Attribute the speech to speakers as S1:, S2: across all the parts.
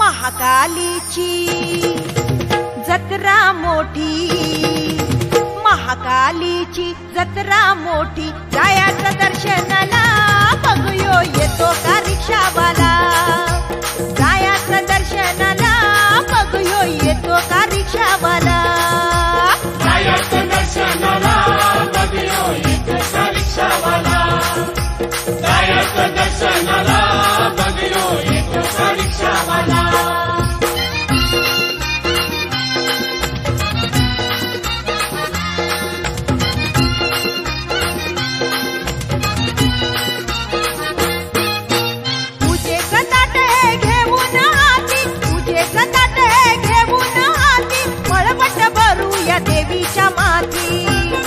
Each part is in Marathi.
S1: महाकालीची जत्रा मोठी, महाकालीची जत्रा मोठी, जायाचं दर्शनाला बघूयो येतो का रिक्षावाला, जायाचं दर्शनाला बघूयो येतो का रिक्षावाला,
S2: जायाचं दर्शनाला बघूयो येतो का रिक्षावाला, जायाचं दर्शनाला बघूयो येतो का रिक्षावाला.
S1: देवीच्या माती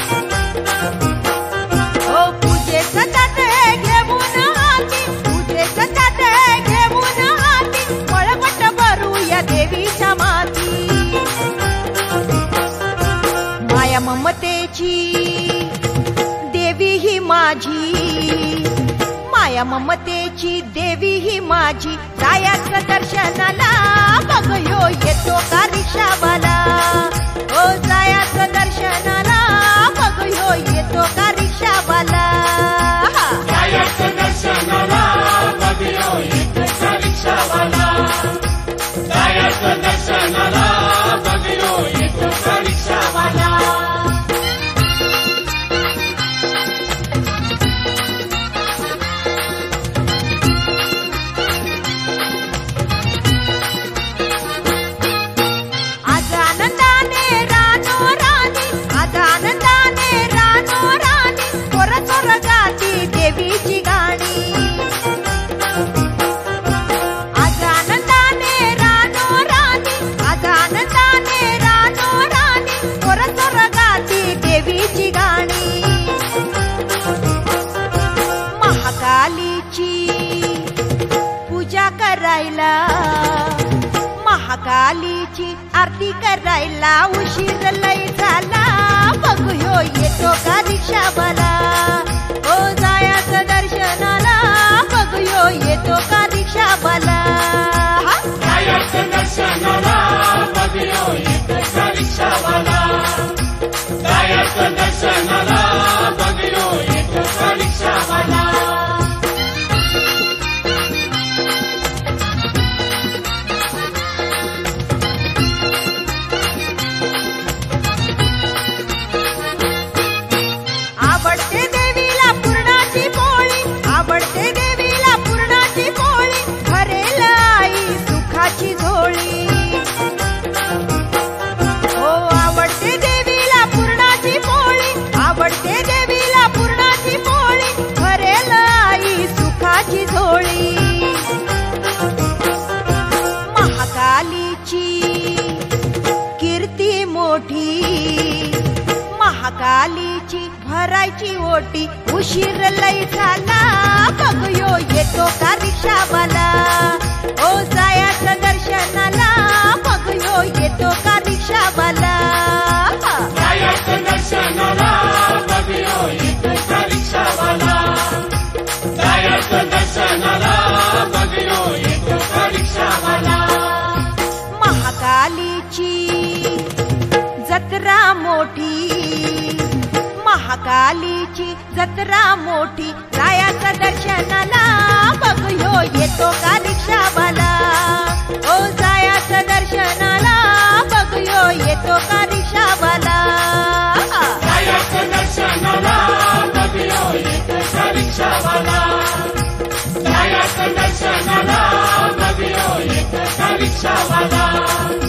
S1: ओ पूजेचं ताट घेऊन हाती, पूजेचं ताट घेऊन हाती, पळपट भरूया देवीच्या माती. माया ममतेची देवी ही माझी, माया ममतेची देवी ही माझी, जायाचं दर्शनाला बघूयो येतो का रिक्षावाला, ओ जायाचं दर्शनाला बघूयो येतो का रिक्षावाला,
S2: जायाचं दर्शनाला बघूयो येतो का रिक्षावाला, जायाचं दर्शनाला बघूयो येतो का रिक्षावाला.
S1: देवीची गाणी आज आनंदाने रानो राणी, आज आनंदाने रानो राणी, चोर चोर गाती देवीची गाणी. महाकालीची पूजा करायला, महाकालीची आरती करायला उशीर लय झाला, बघूयो येतो का रिक्षावाला, ओ जायाचं दर्शनाला बघूयो येतो का रिक्षावाला,
S2: जायाचं दर्शनाला बघूयो येतो का रिक्षावाला, जायाचं दर्शनाला बघूयो येतो का रिक्षावाला.
S1: आवडते देवीला पुरणाची पोळी, आवडते देवीला पुरणाची पोळी, भरेल आई सुखाची झोळी, हो आवडते देवीला पुरणाची पोळी, आवडते देवीला पुरणाची पोळी, भरेल आई सुखाची झोळी. महाकालीची कीर्ती मोठी, महाकालीची भरायची ओटी, उशीर लय झाला बघूयो येतो का रिक्षावाला, ओ जायाचं दर्शनाला बघूयो येतो का रिक्षावाला,
S2: जायाचं दर्शनाला बघूयो येतो का रिक्षावाला, जायाचं दर्शनाला बघूयो येतो का रिक्षावाला.
S1: महाकालीची जत्रा मोठी, महाकालीची जत्रा मोठी, जायाचं दर्शनाला बघूयो येतो का रिक्षावाला, ओ जायाचं दर्शनाला बघूयो येतो का रिक्षावाला,
S2: जायाचं दर्शनाला बघूयो येतो का रिक्षावाला, जायाचं दर्शनाला बघूयो येतो का रिक्षावाला.